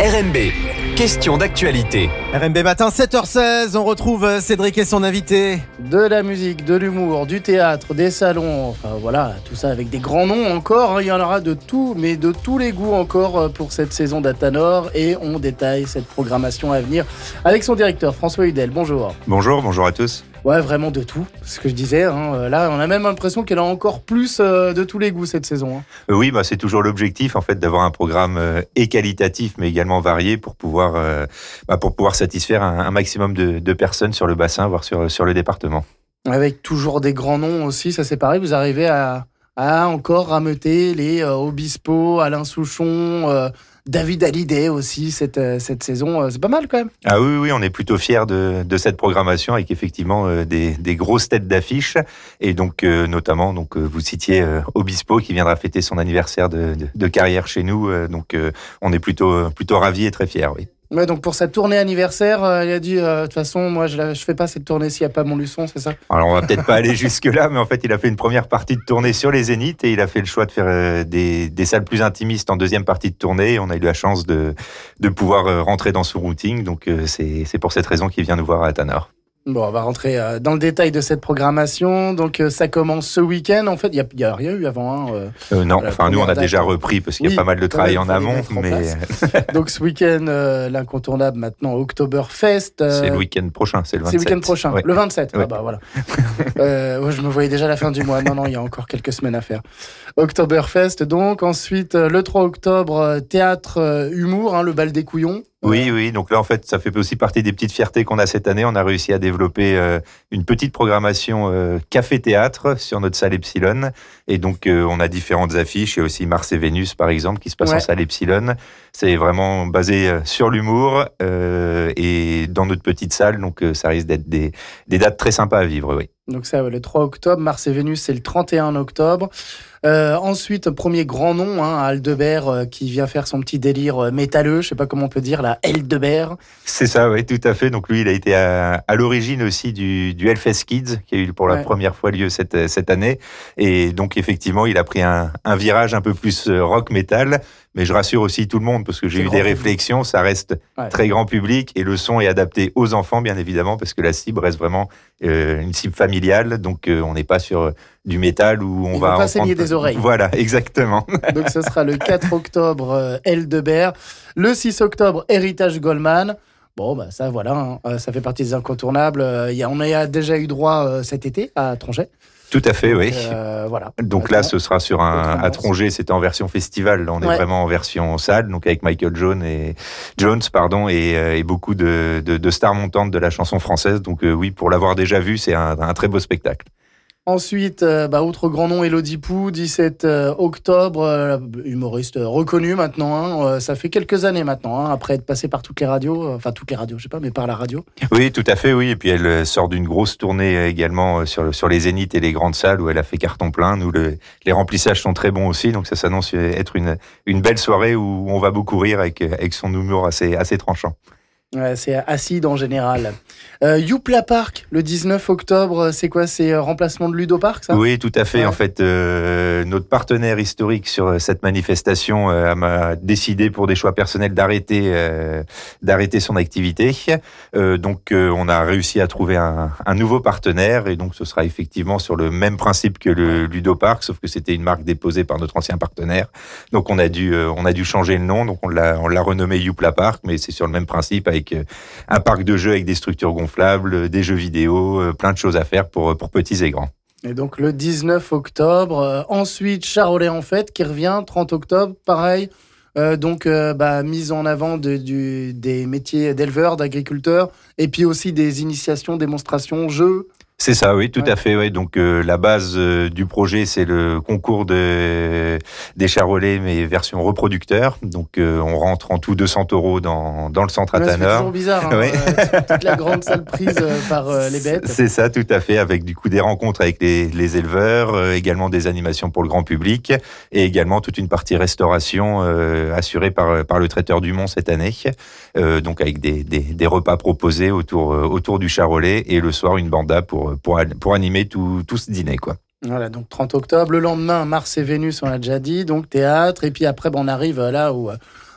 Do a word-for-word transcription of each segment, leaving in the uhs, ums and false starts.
R M B, question d'actualité. R M B matin, sept heures seize, on retrouve Cédric et son invité. De la musique, de l'humour, du théâtre, des salons, enfin voilà, tout ça avec des grands noms encore. Il y en aura de tout, mais de tous les goûts encore pour cette saison d'Athanor. Et on détaille cette programmation à venir avec son directeur François Hudel. Bonjour. Bonjour, bonjour à tous. Ouais, vraiment de tout, c'est ce que je disais. Hein. Là, on a même l'impression qu'elle a encore plus euh, de tous les goûts cette saison. Hein. Euh, oui, bah, c'est toujours l'objectif en fait d'avoir un programme euh, et qualitatif, mais également varié pour pouvoir, euh, bah, pour pouvoir satisfaire un, un maximum de, de personnes sur le bassin, voire sur, sur le département. Avec toujours des grands noms aussi, ça c'est pareil. Vous arrivez à, à encore rameuter les euh, Obispo, Alain Souchon. Euh, David Hallyday aussi cette, cette saison, c'est pas mal quand même. Ah oui, oui, on est plutôt fiers de, de cette programmation avec effectivement euh, des, des grosses têtes d'affiche et donc euh, notamment donc euh, vous citiez euh, Obispo qui viendra fêter son anniversaire de, de, de carrière chez nous, euh, donc euh, on est plutôt plutôt ravis et très fiers, oui. Ouais, donc pour sa tournée anniversaire, euh, il a dit de euh, toute façon, moi je ne fais pas cette tournée s'il n'y a pas Montluçon, c'est ça? Alors on va peut-être pas aller jusque-là, mais en fait il a fait une première partie de tournée sur les Zéniths et il a fait le choix de faire euh, des, des salles plus intimistes en deuxième partie de tournée. Et on a eu la chance de, de pouvoir euh, rentrer dans son routing, donc euh, c'est, c'est pour cette raison qu'il vient nous voir à Athanor. Bon, on va rentrer euh, dans le détail de cette programmation. Donc, euh, ça commence ce week-end. En fait, il n'y a, a rien eu avant. Hein, euh, euh, non, enfin, nous, on a date. déjà repris parce qu'il oui, y a pas mal de travail en amont. Mais... En donc, ce week-end, euh, l'incontournable maintenant, Oktoberfest. Euh... C'est le week-end prochain, c'est le vingt-sept. C'est le week-end prochain, ouais. Le vingt-sept. Ouais. Ah bah voilà. euh, ouais, je me voyais déjà la fin du mois. Non, non, il y a encore quelques semaines à faire. Oktoberfest, donc. Ensuite, euh, le trois octobre, euh, théâtre, euh, humour, hein, le bal des couillons. Oui, oui. Donc là, en fait, ça fait aussi partie des petites fiertés qu'on a cette année. On a réussi à développer euh, une petite programmation euh, café-théâtre sur notre salle Epsilon. Et donc, euh, on a différentes affiches. Il y a aussi Mars et Vénus, par exemple, qui se passe ouais. en salle Epsilon. C'est vraiment basé sur l'humour euh, et dans notre petite salle. Donc, euh, ça risque d'être des, des dates très sympas à vivre, oui. Donc ça, le trois octobre. Mars et Vénus, c'est le trente et un octobre. Euh, ensuite, premier grand nom, hein, Aldebert, euh, qui vient faire son petit délire euh, métalleux, je sais pas comment on peut dire, la Aldebert. C'est ça, oui, tout à fait. Donc lui, il a été à, à l'origine aussi du, du Hellfest Kids, qui a eu pour la ouais. première fois lieu cette, cette année. Et donc, effectivement, il a pris un, un virage un peu plus rock metal. Mais je rassure aussi tout le monde, parce que j'ai c'est eu des public. réflexions, ça reste ouais. très grand public, et le son est adapté aux enfants, bien évidemment, parce que la cible reste vraiment euh, une cible familiale, donc euh, on n'est pas sur du métal où on Il va... Il pas saigner des oreilles. Voilà, exactement. Donc ce sera le quatre octobre, euh, Aldebert. Le six octobre, Héritage Goldman. Bon, bah ça, voilà, hein, ça fait partie des incontournables. Euh, y a, on a déjà eu droit euh, cet été à Tronchet. Tout à fait, donc, oui. Euh, voilà. Donc là, ce sera sur un à Tronchet, c'était en version festival. Là, on est ouais. vraiment en version salle, donc avec Michael Jones et Jones, pardon, et, et beaucoup de, de, de stars montantes de la chanson française. Donc euh, oui, pour l'avoir déjà vu, c'est un, un très beau spectacle. Ensuite, euh, bah, autre grand nom, Élodie Pou, dix-sept octobre, euh, humoriste reconnu maintenant. Hein, euh, ça fait quelques années maintenant, hein, après être passé par toutes les radios, euh, enfin toutes les radios, je sais pas, mais par la radio. Oui, tout à fait, oui. Et puis elle sort d'une grosse tournée également sur, sur les Zéniths et les grandes salles où elle a fait carton plein. Nous, le, les remplissages sont très bons aussi, donc ça s'annonce être une, une belle soirée où on va beaucoup rire avec, avec son humour assez, assez tranchant. Ouais, c'est acide en général. Euh, Youpla Park, le dix-neuf octobre, c'est quoi? C'est remplacement de Ludo Park, ça? Oui, tout à fait. Ouais. En fait, euh, notre partenaire historique sur cette manifestation euh, a décidé pour des choix personnels d'arrêter, euh, d'arrêter son activité. Euh, donc, euh, on a réussi à trouver un, un nouveau partenaire et donc ce sera effectivement sur le même principe que le Ludo Park, sauf que c'était une marque déposée par notre ancien partenaire. Donc, on a dû, euh, on a dû changer le nom. Donc, on l'a, on l'a renommé Youpla Park, mais c'est sur le même principe avec un parc de jeux avec des structures gonflables, des jeux vidéo, plein de choses à faire pour, pour petits et grands. Et donc le dix-neuf octobre, euh, ensuite Charolais en fête qui revient, trente octobre, pareil. Euh, donc euh, bah, mise en avant de, du, des métiers d'éleveurs, d'agriculteurs, et puis aussi des initiations, démonstrations, jeux. C'est ça, oui, tout ouais. à fait. Oui. Donc euh, la base euh, du projet, c'est le concours de, des charolais, mais version reproducteur. Donc euh, on rentre en tout deux cents euros dans, dans le centre ouais, Athanor. C'est toujours bizarre, hein, ouais. euh, toute la grande salle prise euh, par euh, les bêtes. C'est ça, tout à fait, avec du coup des rencontres avec les, les éleveurs, euh, également des animations pour le grand public, et également toute une partie restauration euh, assurée par, par le traiteur du Mont cette année. Euh, donc avec des, des, des repas proposés autour, euh, autour du charolais, et le soir une banda pour Pour, pour animer tout, tout ce dîner, quoi. Voilà, donc trente octobre. Le lendemain, Mars et Vénus, on l'a déjà dit, donc théâtre. Et puis après, ben, on arrive là où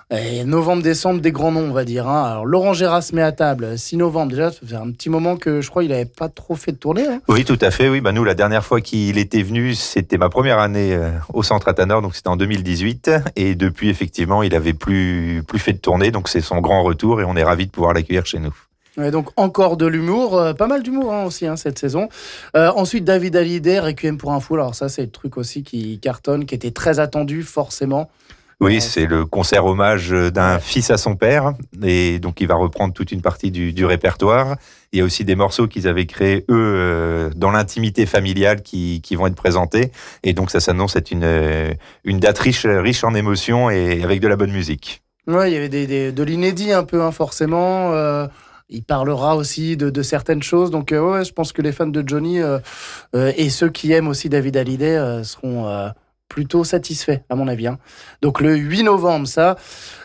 Et novembre-décembre, des grands noms, on va dire. Hein. Alors, Laurent Gérard se met à table, six novembre. Déjà, ça fait un petit moment que je crois qu'il n'avait pas trop fait de tournée. Hein. Oui, tout à fait. Oui, bah nous, la dernière fois qu'il était venu, c'était ma première année euh, au Centre Athanor, donc c'était en deux mille dix-huit. Et depuis, effectivement, il avait plus plus fait de tournée, donc c'est son grand retour et on est ravis de pouvoir l'accueillir chez nous. Ouais, donc encore de l'humour, euh, pas mal d'humour hein, aussi hein, cette saison. Euh, ensuite David Hallyday, Requiem pour un fou. Alors ça c'est le truc aussi qui cartonne, qui était très attendu forcément. Oui, Euh, c'est le concert hommage d'un Ouais. fils à son père, et donc il va reprendre toute une partie du, du répertoire. Il y a aussi des morceaux qu'ils avaient créés, eux, euh, dans l'intimité familiale qui, qui vont être présentés, et donc ça s'annonce être une, euh, une date riche, riche en émotions et avec de la bonne musique. Ouais, il y avait des, des- de l'inédit un peu hein, forcément. Euh, il parlera aussi de, de certaines choses. Donc euh, ouais, je pense que les fans de Johnny euh, euh, et ceux qui aiment aussi David Hallyday euh, seront euh, plutôt satisfaits à mon avis. Hein. Donc le huit novembre, ça.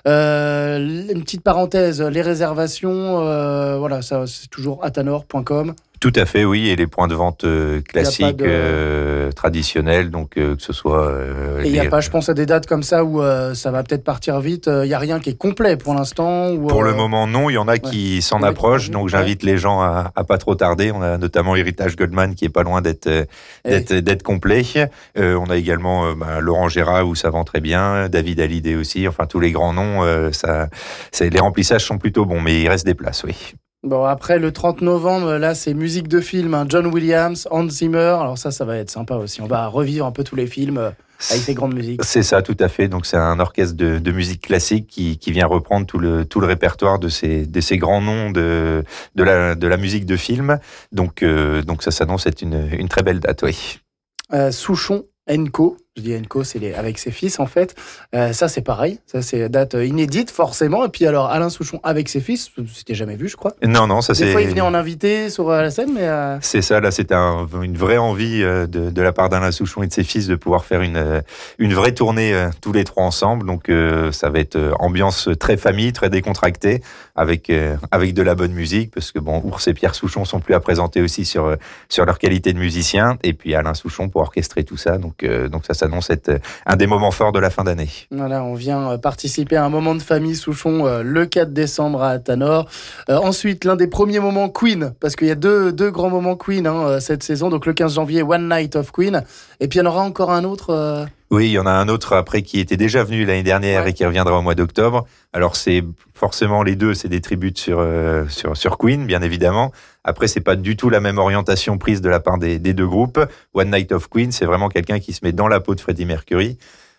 Euh, une petite parenthèse, les réservations, euh, voilà, ça c'est toujours athanor point com. Tout à fait, oui, et les points de vente euh, classiques, de- euh, traditionnels, donc euh, que ce soit... euh, Et il n'y a les- pas, je pense, à des dates comme ça où euh, ça va peut-être partir vite. Il n'y a rien qui est complet pour l'instant. Ou, Pour euh, le moment, non. Il y en a qui s'en Il y en a qui approchent, sont donc venus, j'invite les gens à, à pas trop tarder. On a notamment Héritage Goldman qui est pas loin d'être euh, Eh d'être, d'être complet. Euh, on a également euh, bah, Laurent Gérard où ça vend très bien, David Hallyday aussi. Enfin, tous les grands noms, euh, ça, c'est, les remplissages sont plutôt bons, mais il reste des places, oui. Bon, après, le trente novembre, là, c'est musique de film. hein. John Williams, Hans Zimmer. Alors ça, ça va être sympa aussi. On va revivre un peu tous les films euh, avec ces grandes musiques. C'est ça, tout à fait. Donc c'est un orchestre de, de musique classique qui, qui vient reprendre tout le, tout le répertoire de ces, de ces grands noms de, de, la, de la musique de film. Donc, euh, donc ça s'annonce être une, une très belle date, oui. Euh, Souchon, Enco. Je dis Enco, c'est les, avec ses fils, en fait. Euh, ça, c'est pareil. Ça, c'est date inédite, forcément. Et puis alors, Alain Souchon avec ses fils, c'était jamais vu, je crois. Non, non, ça Des c'est... fois, il venait en invité sur euh, la scène, mais... euh, C'est ça, là, c'était un- une vraie envie euh, de, de la part d'Alain Souchon et de ses fils de pouvoir faire une, euh, une vraie tournée euh, tous les trois ensemble. Donc, euh, ça va être euh, ambiance très famille, très décontractée, avec, euh, avec de la bonne musique, parce que bon, Ours et Pierre Souchon sont plus à présenter aussi sur, euh, sur leur qualité de musicien, et puis Alain Souchon pour orchestrer tout ça. Donc, euh, donc ça s'annonce être un des moments forts de la fin d'année. Voilà, on vient euh, participer à un moment de famille Souchon euh, le quatre décembre à Athanor. Euh, ensuite, l'un des premiers moments Queen, parce qu'il y a deux, deux grands moments Queen hein, euh, cette saison. Donc le quinze janvier, One Night of Queen. Et puis il y en aura encore un autre. euh, Oui, il y en a un autre après qui était déjà venu l'année dernière Ouais. et qui reviendra au mois d'octobre. Alors c'est forcément les deux, c'est des tributes sur euh, sur sur Queen, bien évidemment. Après, c'est pas du tout la même orientation prise de la part des, des deux groupes. One Night of Queen, c'est vraiment quelqu'un qui se met dans la peau de Freddie Mercury.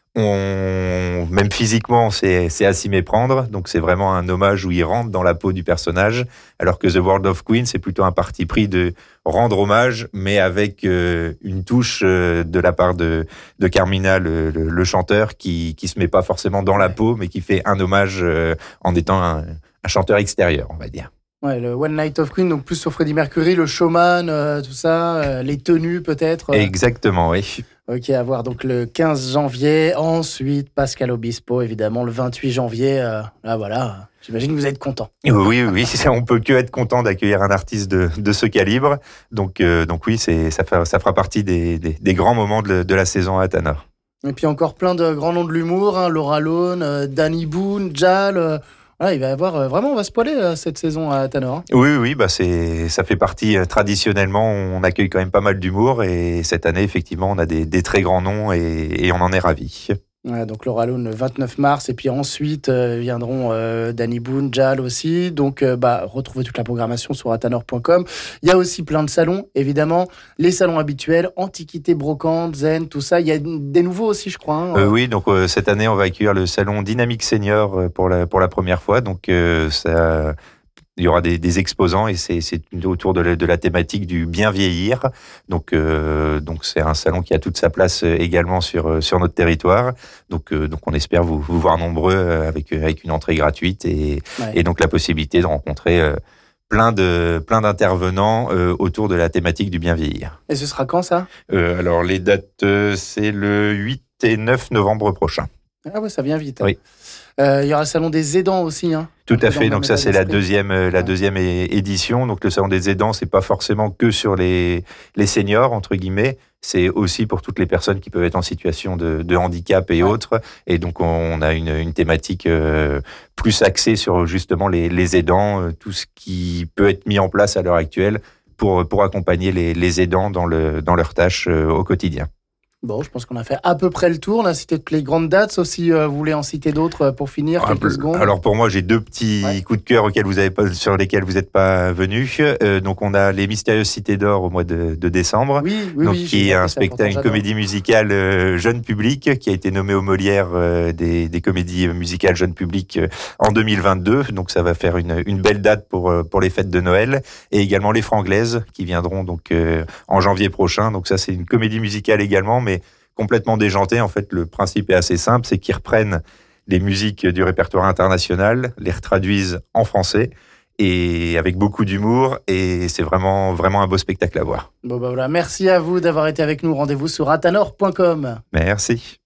On, même physiquement, c'est, c'est à s'y méprendre. Donc, c'est vraiment un hommage où il rentre dans la peau du personnage. Alors que The World of Queen, c'est plutôt un parti pris de rendre hommage, mais avec euh, une touche euh, de la part de, de Carmina, le, le, le chanteur, qui, qui se met pas forcément dans la peau, mais qui fait un hommage euh, en étant un, un chanteur extérieur, on va dire. Ouais, le One Night of Queen, donc plus sur Freddie Mercury, le showman, euh, tout ça, euh, les tenues peut-être. euh. Exactement, oui. Ok, à voir donc le quinze janvier. Ensuite, Pascal Obispo, évidemment, le vingt-huit janvier. euh, là, voilà. J'imagine que vous êtes content. Oui, oui, on peut que être content d'accueillir un artiste de, de ce calibre. Donc, euh, donc oui, c'est, ça, fera, ça fera partie des, des, des grands moments de, de la saison à Athanor. Et puis encore plein de grands noms de l'humour, hein, Laura Lone, euh, Danny Boone, Jal. euh, voilà, il va y avoir euh, vraiment, on va spoiler euh, cette saison à Athanor. hein. Oui, oui, bah c'est, ça fait partie euh, traditionnellement. On accueille quand même pas mal d'humour et cette année, effectivement, on a des, des très grands noms et, et on en est ravis. Ouais, donc Laura Lone le vingt-neuf mars, et puis ensuite euh, viendront euh, Danny Boone, Jal aussi. Donc, euh, bah, retrouvez toute la programmation sur athanor point com. Il y a aussi plein de salons, évidemment. Les salons habituels, Antiquité, Brocante, Zen, tout ça. Il y a des nouveaux aussi, je crois. hein. Euh, oui, donc euh, cette année, on va accueillir le salon Dynamique Senior euh, pour la, pour la première fois. Donc, euh, ça... Il y aura des, des exposants et c'est, c'est autour de la, de la thématique du bien vieillir. Donc, euh, donc c'est un salon qui a toute sa place également sur, sur notre territoire. Donc, euh, donc on espère vous, vous voir nombreux avec, avec une entrée gratuite et, Ouais. et donc la possibilité de rencontrer euh, plein, de, plein d'intervenants euh, autour de la thématique du bien vieillir. Et ce sera quand, ça? Euh, alors les dates, euh, c'est le huit et neuf novembre prochain. Ah ouais, ça vient vite. hein. Oui. Euh, Il y aura le salon des aidants aussi. Hein. Tout à Dans fait. le Donc même ça, état c'est la d'esprit. deuxième, euh, la Ouais. deuxième é- édition. Donc le salon des aidants, c'est pas forcément que sur les les seniors entre guillemets. C'est aussi pour toutes les personnes qui peuvent être en situation de, de handicap et Ouais. autres. Et donc on a une, une thématique euh, plus axée sur justement les, les aidants, euh, tout ce qui peut être mis en place à l'heure actuelle pour pour accompagner les, les aidants dans le dans leurs tâches euh, au quotidien. Bon, je pense qu'on a fait à peu près le tour. On a cité toutes les grandes dates, sauf si euh, vous voulez en citer d'autres euh, pour finir, Un quelques peu. secondes. Alors pour moi, j'ai deux petits Ouais. coups de cœur auxquels vous avez pas, sur lesquels vous n'êtes pas venus. Euh, donc on a les Mystérieuses Cités d'Or au mois de, de décembre. Oui, oui, donc oui. qui j'ai est un zappé ça, spectacle, une pourtant, comédie musicale euh, jeune public qui a été nommée au Molière euh, des, des comédies musicales jeune public euh, en deux mille vingt-deux. Donc ça va faire une, une belle date pour euh, pour les fêtes de Noël et également les Franglaises qui viendront donc euh, en janvier prochain. Donc ça c'est une comédie musicale également, mais complètement déjanté. En fait, le principe est assez simple, c'est qu'ils reprennent les musiques du répertoire international, les retraduisent en français et avec beaucoup d'humour. Et c'est vraiment, vraiment un beau spectacle à voir. Bon, bah voilà. Merci à vous d'avoir été avec nous. Rendez-vous sur atanor point com. Merci.